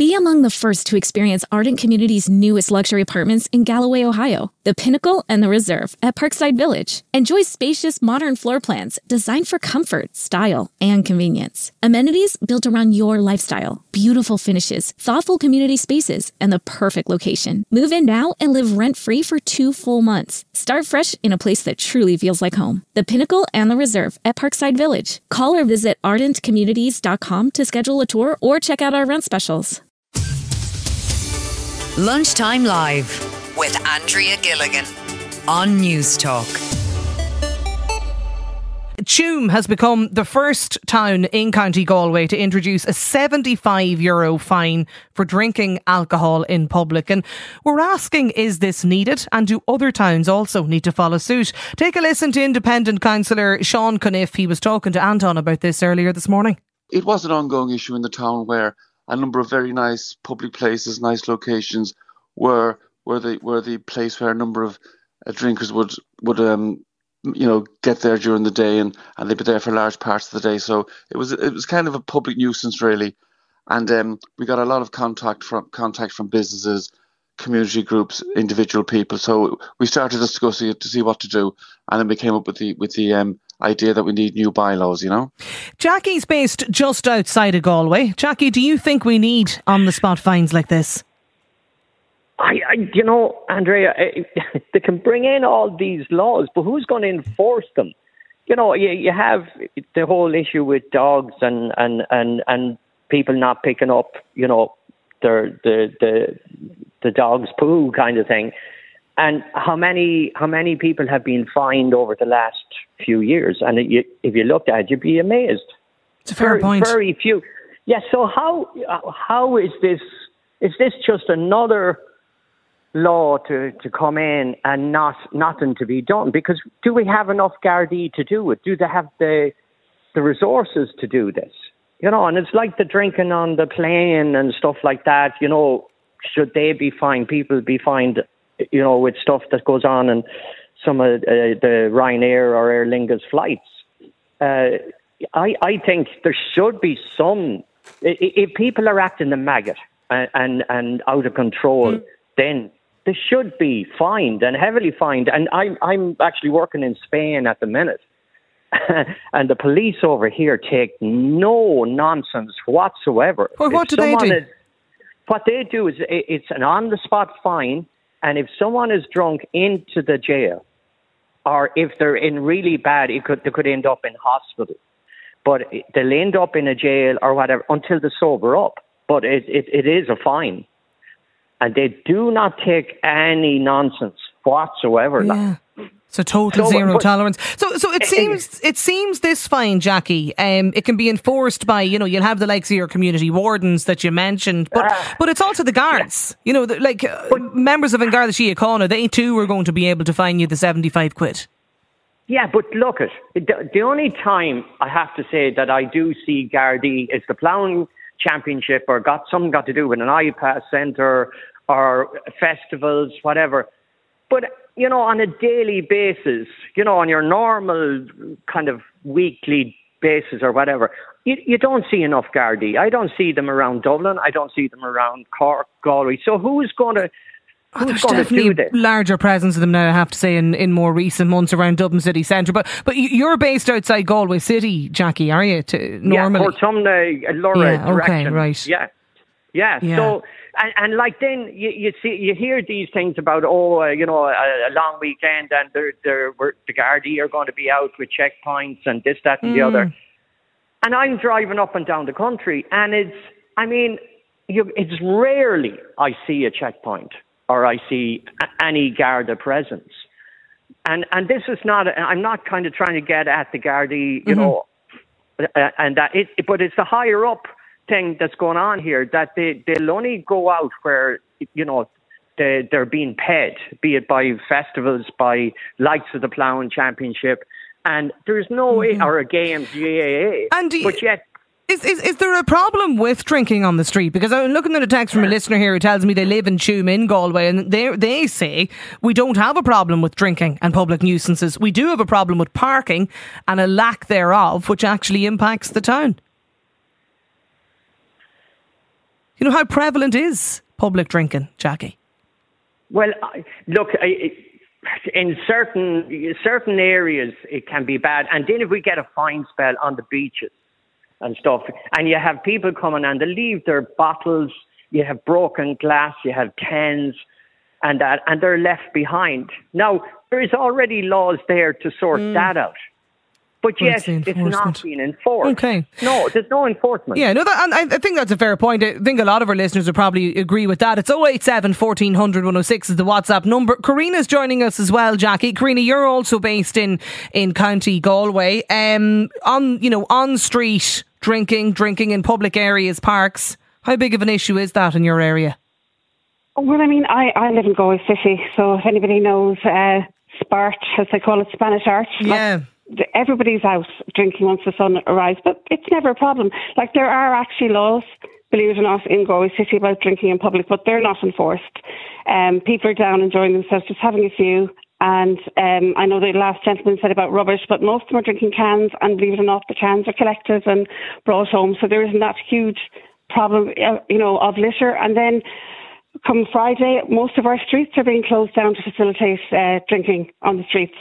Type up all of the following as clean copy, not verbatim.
Be among the first to experience Ardent Community's newest luxury apartments in Galloway, Ohio, the Pinnacle and the Reserve at Parkside Village. Enjoy spacious, modern floor plans designed for comfort, style, and convenience. Amenities built around your lifestyle, beautiful finishes, thoughtful community spaces, and the perfect location. Move in now and live rent-free for 2 full months. Start fresh in a place that truly feels like home. The Pinnacle and the Reserve at Parkside Village. Call or visit ardentcommunities.com to schedule a tour or check out our rent specials. Lunchtime Live with Andrea Gilligan on News Talk. Tuam has become the first town in County Galway to introduce a €75 fine for drinking alcohol in public. And we're asking, is this needed? And do other towns also need to follow suit? Take a listen to Independent Councillor Sean Cuniff. He was talking to Anton about this earlier this morning. It was an ongoing issue in the town where a number of very nice public places, nice locations were the place where a number of drinkers would get there during the day and they'd be there for large parts of the day. So it was kind of a public nuisance really, and we got a lot of contact from businesses, community groups, individual people. So we started discussing it to see what to do, and then we came up with the idea that we need new bylaws. Jackie's based just outside of Galway. Jackie, do you think we need on the spot fines like this? Andrea, they can bring in all these laws, but who's going to enforce them? You have the whole issue with dogs and people not picking up, the dog's poo kind of thing. And how many people have been fined over the last few years? And if you looked at it, you'd be amazed. It's a fair point. Very few. Yeah. So how is this? Is this just another law to come in and nothing to be done? Because do we have enough Gardaí to do it? Do they have the resources to do this? And it's like the drinking on the plane and stuff like that. Should they be fined? People be fined, with stuff that goes on in some of the Ryanair or Aer Lingus flights. I think there should be some. If people are acting a maggot and out of control, then they should be fined and heavily fined. And I'm actually working in Spain at the minute. And the police over here take no nonsense whatsoever. Well, what do they do? What they do is it's an on-the-spot fine. And if someone is drunk into the jail, or if they're in really bad, they could end up in hospital. But they'll end up in a jail or whatever until they sober up. But it is a fine. And they do not take any nonsense whatsoever. Yeah. So total zero tolerance. So it seems this fine, Jackie, it can be enforced by, you'll have the likes of your community wardens that you mentioned, but it's also the guards. Members of An Garda Síochána, they too are going to be able to fine you the £75. Yeah, but look the only time I have to say that I do see Gardaí is the ploughing championship or got to do with an iPass centre or festivals, whatever. But, on a daily basis, on your normal kind of weekly basis or whatever, you don't see enough Gardaí. I don't see them around Dublin. I don't see them around Cork, Galway. So who's going to do this? Larger presence of them now, I have to say, in more recent months around Dublin city centre. But you're based outside Galway City, Jackie, are you? Normally? Yeah, for some Laura direction. Okay, right. Yeah. So, and like then you hear these things about a long weekend and the Gardaí are going to be out with checkpoints and this, that, and the other. And I'm driving up and down the country, and it's rarely I see a checkpoint or I see any Garda presence. And this is not. I'm not kind of trying to get at the Gardaí, and that but it's the higher up thing that's going on here, that they'll only go out where they're being paid, be it by festivals, by likes of the ploughing championship, and there's no or a games GAA. But yet, is there a problem with drinking on the street? Because I'm looking at a text from a listener here who tells me they live in Tuam in Galway, and they say we don't have a problem with drinking and public nuisances. We do have a problem with parking and a lack thereof, which actually impacts the town. how prevalent is public drinking, Jackie? Well, look, in certain areas it can be bad, and then if we get a fine spell on the beaches and stuff, and you have people coming and they leave their bottles, you have broken glass, you have cans, and they're left behind. Now, there is already laws there to sort that out. But yet, it's not being enforced. Okay. No, there's no enforcement. Yeah, no, and I think that's a fair point. I think a lot of our listeners would probably agree with that. It's 087 1400 106 is the WhatsApp number. Karina's joining us as well, Jackie. Karina, you're also based in County Galway. On street drinking in public areas, parks. How big of an issue is that in your area? Well, I mean, I live in Galway City, so if anybody knows Spart, as they call it, Spanish Arch. Yeah. Everybody's out drinking once the sun arrives, but it's never a problem. Like, there are actually laws, believe it or not, in Galway City about drinking in public, but they're not enforced. People are down enjoying themselves, just having a few. And I know the last gentleman said about rubbish, but most of them are drinking cans, and believe it or not, the cans are collected and brought home. So there isn't that huge problem, of litter. And then come Friday, most of our streets are being closed down to facilitate drinking on the streets.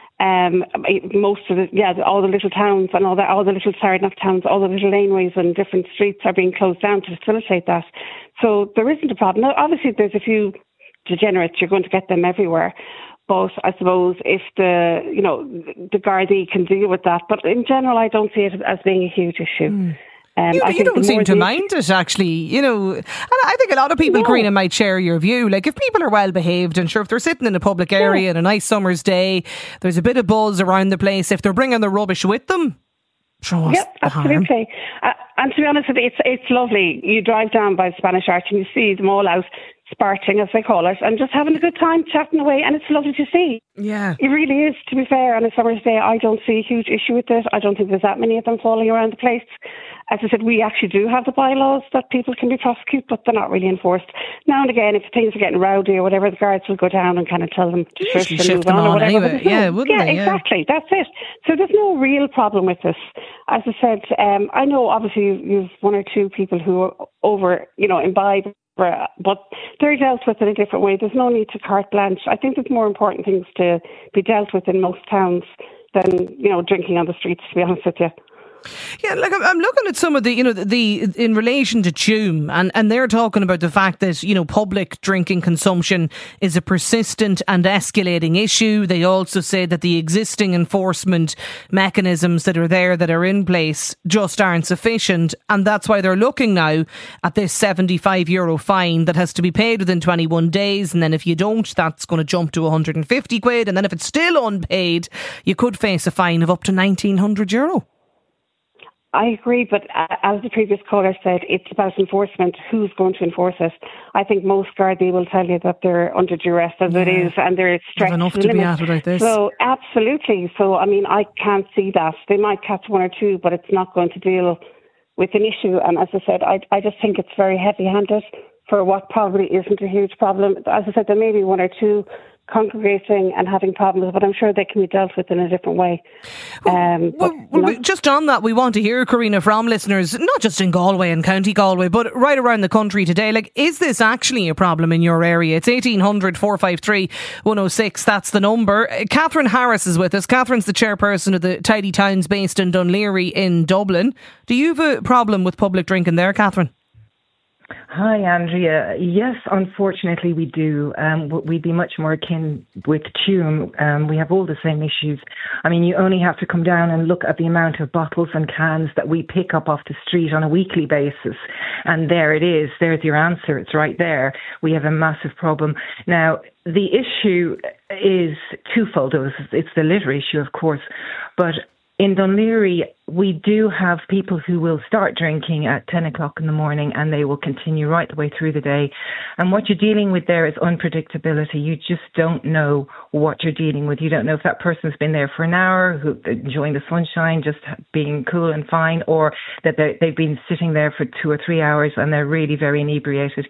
Most of all the little towns and all the little towns, all the little laneways and different streets are being closed down to facilitate that. So there isn't a problem. Now, obviously, there's a few degenerates. You're going to get them everywhere. But I suppose if the Gardaí can deal with that. But in general, I don't see it as being a huge issue. You don't seem to mind it, actually. And I think a lot of people, Karina, might share your view. Like, if people are well behaved, and sure, if they're sitting in a public area on a nice summer's day, there's a bit of buzz around the place. If they're bringing the rubbish with them, absolutely. And to be honest with you, it's lovely. You drive down by the Spanish Arch and you see them all out sparting, as they call it, and just having a good time chatting away, and it's lovely to see. Yeah. It really is, to be fair. On a summer's day, I don't see a huge issue with it. I don't think there's that many of them falling around the place. As I said, we actually do have the bylaws that people can be prosecuted, but they're not really enforced. Now and again, if things are getting rowdy or whatever, the guards will go down and kind of tell them to shift them on or whatever. Anyway. Yeah, exactly. That's it. So there's no real problem with this. As I said, I know obviously you've one or two people who are over, imbibe, but they're dealt with in a different way. There's no need to carte blanche. I think there's more important things to be dealt with in most towns than, drinking on the streets, to be honest with you. Yeah, like I'm looking at some of the, in relation to Tuam, and they're talking about the fact that, public drinking consumption is a persistent and escalating issue. They also say that the existing enforcement mechanisms that are in place just aren't sufficient, and that's why they're looking now at this €75 fine that has to be paid within 21 days, and then if you don't, that's going to jump to 150 quid, and then if it's still unpaid, you could face a fine of up to €1,900. I agree, but as the previous caller said, it's about enforcement. Who's going to enforce it? I think most Gardaí will tell you that they're under duress as it is, and they're stretched enough to be at it like this. So, absolutely. So, I mean, I can't see that. They might catch one or two, but it's not going to deal with an issue. And as I said, I just think it's very heavy-handed for what probably isn't a huge problem. As I said, there may be one or two congregating and having problems, but I'm sure they can be dealt with in a different way. Just on that, we want to hear, Karina, from listeners, not just in Galway and County Galway, but right around the country today. Like, is this actually a problem in your area? It's 1800 453 106. That's the number. Catherine Harris is with us. Catherine's the chairperson of the Tidy Towns based in Dunleary in Dublin. Do you have a problem with public drinking there, Catherine? Hi, Andrea. Yes, unfortunately we do. We'd be much more akin with Tuam. We have all the same issues. I mean, you only have to come down and look at the amount of bottles and cans that we pick up off the street on a weekly basis. And there it is. There's your answer. It's right there. We have a massive problem. Now, the issue is twofold. It's the litter issue, of course. But in Dunleary, we do have people who will start drinking at 10 o'clock in the morning and they will continue right the way through the day. And what you're dealing with there is unpredictability. You just don't know what you're dealing with. You don't know if that person's been there for an hour, enjoying the sunshine, just being cool and fine, or that they've been sitting there for 2 or 3 hours and they're really very inebriated.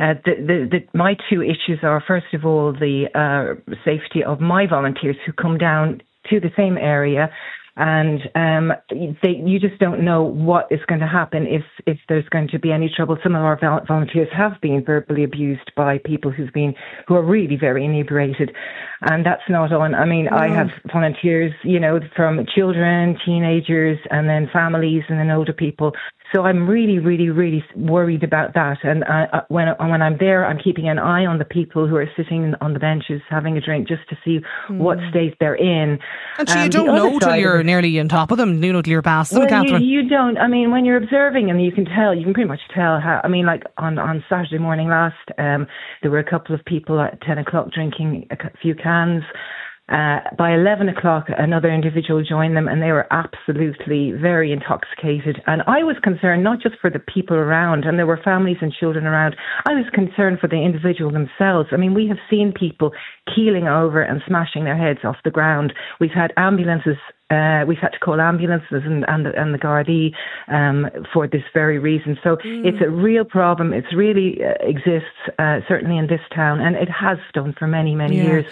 My two issues are, first of all, the safety of my volunteers who come down to the same area And you just don't know what is going to happen if there's going to be any trouble. Some of our volunteers have been verbally abused by people who are really very inebriated, and that's not on. I mean, I have volunteers, from children, teenagers, and then families, and then older people. So I'm really, really, really worried about that. And when I'm there, I'm keeping an eye on the people who are sitting on the benches having a drink, just to see what state they're in. And so you don't know till you're nearly on top of them, till you're past them, Catherine. You don't. I mean, when you're observing them, you can pretty much tell how. I mean, like on Saturday morning last, there were a couple of people at 10 o'clock drinking a few cans. By 11 o'clock, another individual joined them, and they were absolutely very intoxicated. And I was concerned not just for the people around, and there were families and children around. I was concerned for the individual themselves. I mean, we have seen people keeling over and smashing their heads off the ground. We've had ambulances. We've had to call ambulances and the Gardaí for this very reason. So it's a real problem. It really exists, certainly in this town, and it has done for many, many years.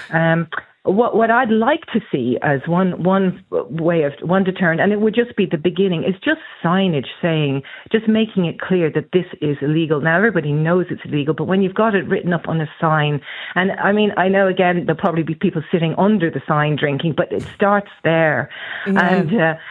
What I'd like to see as one deterrent, and it would just be the beginning, is just signage just making it clear that this is illegal. Now, everybody knows it's illegal, but when you've got it written up on a sign, and I mean, I know again, there'll probably be people sitting under the sign drinking, but it starts there. And,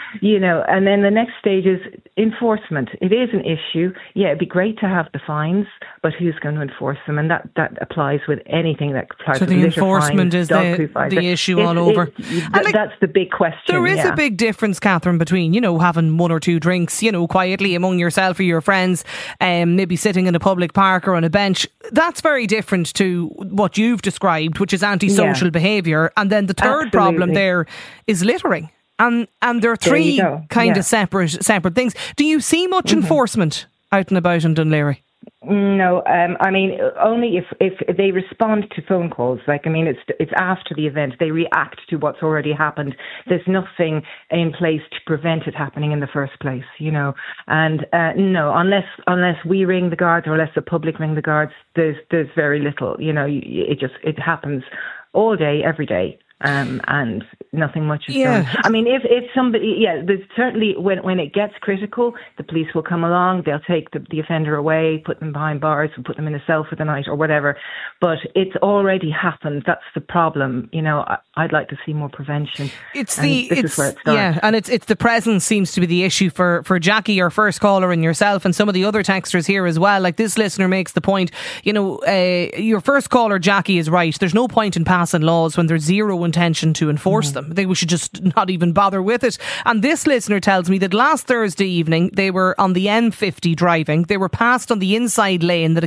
and then the next stage is enforcement. It is an issue. Yeah, it'd be great to have the fines, but who's going to enforce them? And that applies with anything that applies to litter fines. So the enforcement is the issue all over. That's the big question. There is a big difference, Catherine, between, having one or two drinks, quietly among yourself or your friends, maybe sitting in a public park or on a bench. That's very different to what you've described, which is antisocial behaviour. And then the third problem there is littering. And there are three kind of separate things. Do you see much enforcement out and about in Dunleary? No, I mean, only if they respond to phone calls. Like, I mean, it's after the event. They react to what's already happened. There's nothing in place to prevent it happening in the first place, And no, unless we ring the guards or unless the public ring the guards, there's very little. It happens all day, every day. And nothing much is done. I mean, if somebody, there's certainly when it gets critical, the police will come along. They'll take the offender away, put them behind bars, and put them in a cell for the night or whatever. But it's already happened. That's the problem. I'd like to see more prevention. This is where it starts. Yeah, and it's the presence seems to be the issue for Jackie, our first caller, and yourself, and some of the other texters here as well. Like this listener makes the point. Your first caller, Jackie, is right. There's no point in passing laws when there's zero intention to enforce them. We should just not even bother with it. And this listener tells me that last Thursday evening they were on the M50 driving. They were passed on the inside lane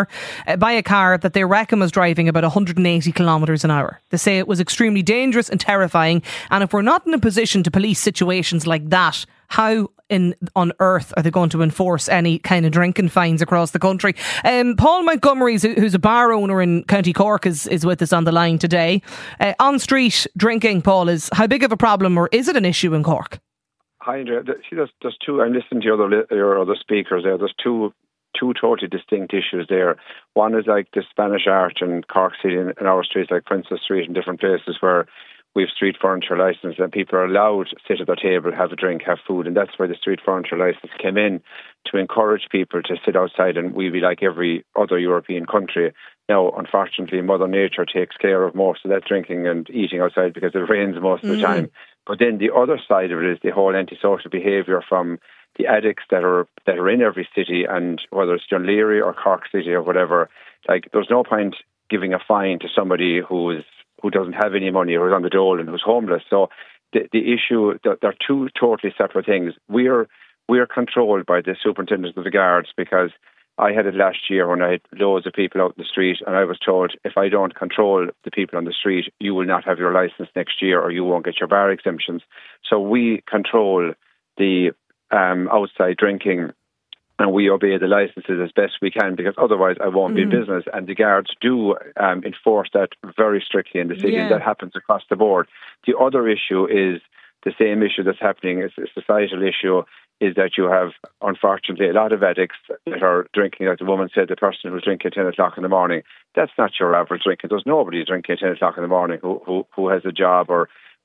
by a car that they reckon was driving about 180 kilometres an hour. They say it was extremely dangerous and terrifying, and if we're not in a position to police situations like that, how on earth are they going to enforce any kind of drinking fines across the country? Paul Montgomery, who's a bar owner in County Cork, is with us on the line today. On street drinking, Paul, is how big of a problem, or is it an issue in Cork? Hi, Andrea. There's two. I'm listening to your other speakers there. There's two totally distinct issues there. One is like the Spanish Arch in Cork City and our streets, like Princess Street and different places where we have street furniture licence and people are allowed to sit at their table, have a drink, have food, and that's where the street furniture licence came in, to encourage people to sit outside, and we be like every other European country. Now, unfortunately, Mother Nature takes care of most of that drinking and eating outside because it rains most of the time. But then the other side of it is the whole antisocial behaviour from the addicts that are in every city, and whether it's Dunleary or Cork City or whatever, like there's no point giving a fine to somebody who doesn't have any money or is on the dole and who's homeless. So the issue, they're two totally separate things. We're controlled by the superintendent of the guards, because I had it last year when I had loads of people out in the street, and I was told, if I don't control the people on the street, you will not have your licence next year or you won't get your bar exemptions. So we control the outside drinking, and we obey the licences as best we can, because otherwise I won't be in business. And the guards do enforce that very strictly in the city. That happens across the board. The other issue is the same issue that's happening, it's a societal issue, is that you have, unfortunately, a lot of addicts that are drinking. Like the woman said, the person who's drinking at 10 o'clock in the morning, that's not your average drinker. There's nobody drinking at 10 o'clock in the morning who has a job or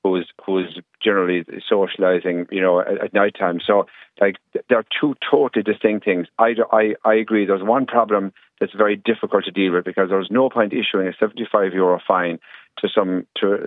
who's generally socialising, at night time. So, like, they're two totally distinct things. I agree. There's one problem that's very difficult to deal with, because there's no point issuing a €75 fine to someone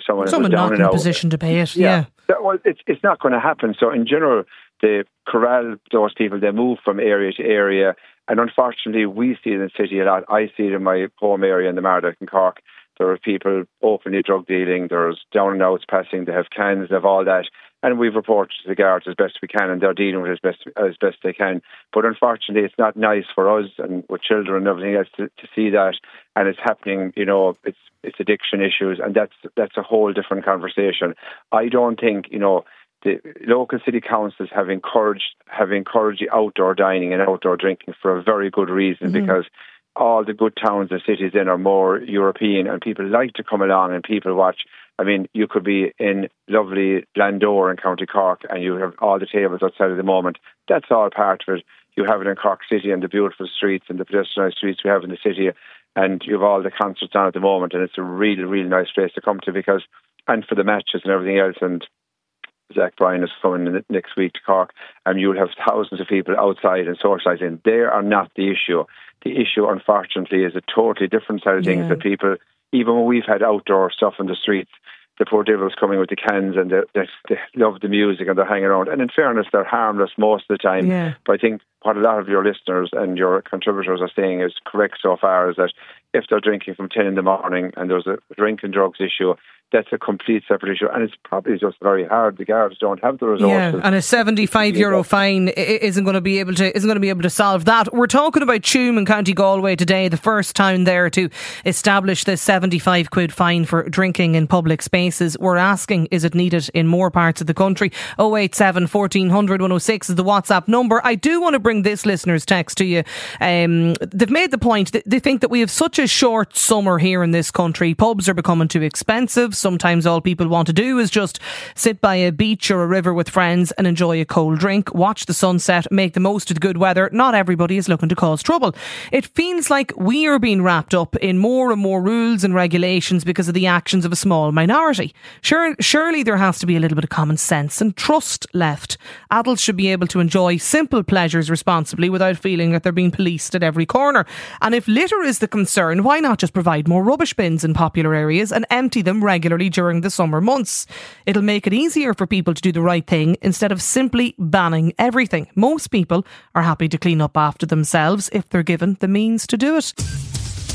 not in a position to pay it. Yeah. Well, it's not going to happen. So in general, they corral those people. They move from area to area, and unfortunately, we see it in the city a lot. I see it in my home area in the Mardyke in Cork. There are people openly drug dealing. There's down and outs passing. They have cans. They have all that. And we've reported to the guards as best we can, and they're dealing with it as best they can. But unfortunately, it's not nice for us and with children and everything else to see that. And it's happening, it's addiction issues, and that's a whole different conversation. I don't think, the local city councils have encouraged the outdoor dining and outdoor drinking for a very good reason, because all the good towns and cities in are more European, and people like to come along and people watch. I mean, you could be in lovely Blandore in County Cork and you have all the tables outside at the moment. That's all part of it. You have it in Cork City and the beautiful streets and the pedestrianised streets we have in the city, and you have all the concerts on at the moment, and it's a really, really nice place to come to, and for the matches and everything else. And Zach Bryan is coming next week to Cork, and you'll have thousands of people outside and socialising. They are not the issue. The issue, unfortunately, is a totally different side of things that people, even when we've had outdoor stuff in the streets, the poor devils coming with the cans, and they love the music and they're hanging around. And in fairness, they're harmless most of the time. Yeah. But I think what a lot of your listeners and your contributors are saying is correct so far, is that if they're drinking from 10 in the morning and there's a drink and drugs issue, that's a complete separate issue, and it's probably just very hard. The guards don't have the resources. Yeah, and a €75 fine isn't going to be able to solve that. We're talking about Tuam in County Galway today, the first town there to establish this £75 fine for drinking in public spaces. We're asking, is it needed in more parts of the country? 087 1400 106 is the WhatsApp number. I do want to bring this listener's text to you. They've made the point that they think that we have such a short summer here in this country. Pubs are becoming too expensive. Sometimes all people want to do is just sit by a beach or a river with friends and enjoy a cold drink, watch the sunset, make the most of the good weather. Not everybody is looking to cause trouble. It feels like we are being wrapped up in more and more rules and regulations because of the actions of a small minority. Surely there has to be a little bit of common sense and trust left. Adults should be able to enjoy simple pleasures responsibly without feeling that they're being policed at every corner. And if litter is the concern, why not just provide more rubbish bins in popular areas and empty them regularly during the summer months? It'll make it easier for people to do the right thing instead of simply banning everything. Most people are happy to clean up after themselves if they're given the means to do it.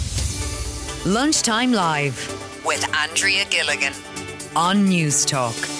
Lunchtime Live with Andrea Gilligan on News Talk.